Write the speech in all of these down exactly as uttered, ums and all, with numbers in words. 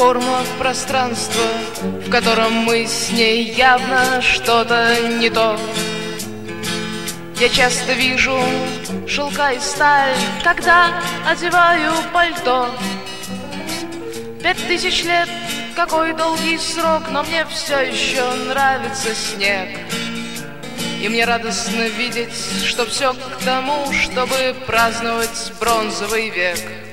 форма пространства, в котором мы с ней явно что-то не то. Я часто вижу шелка и сталь, когда одеваю пальто. Пять тысяч лет, какой долгий срок, но мне все еще нравится снег. И мне радостно видеть, что все к тому, чтобы праздновать бронзовый век.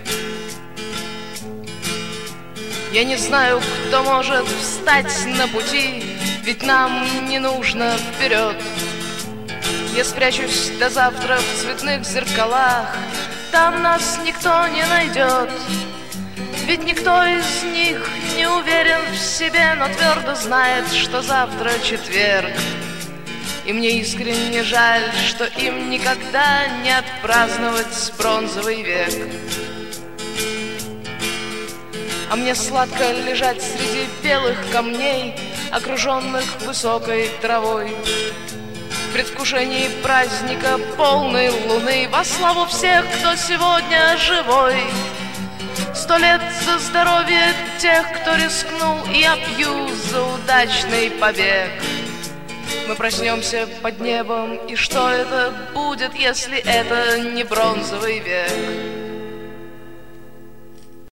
Я не знаю, кто может встать на пути, ведь нам не нужно вперед. Я спрячусь до завтра в цветных зеркалах, там нас никто не найдет. Ведь никто из них не уверен в себе, но твердо знает, что завтра четверг. И мне искренне жаль, что им никогда не отпраздновать бронзовый век. А мне сладко лежать среди белых камней, окруженных высокой травой, в предвкушении праздника полной луны, во славу всех, кто сегодня живой. Сто лет за здоровье тех, кто рискнул, и я пью за удачный побег. Мы проснемся под небом, и что это будет, если это не бронзовый век?